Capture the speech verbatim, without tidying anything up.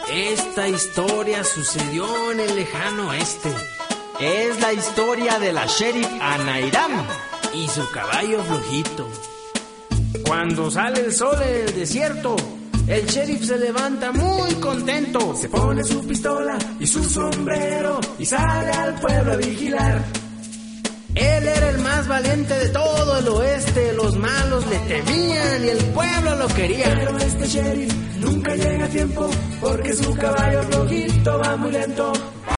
Esta historia sucedió en el lejano oeste. Es la historia de la sheriff Anairam y su caballo flojito. Cuando sale el sol en el desierto, el sheriff se levanta muy contento. Se pone su pistola y su sombrero y sale al pueblo a vigilar. Él era el más valiente de todo el oeste. Los malos le temían y el pueblo lo quería. Pero este sheriff nunca llega a tiempo porque su caballo flojito va muy lento.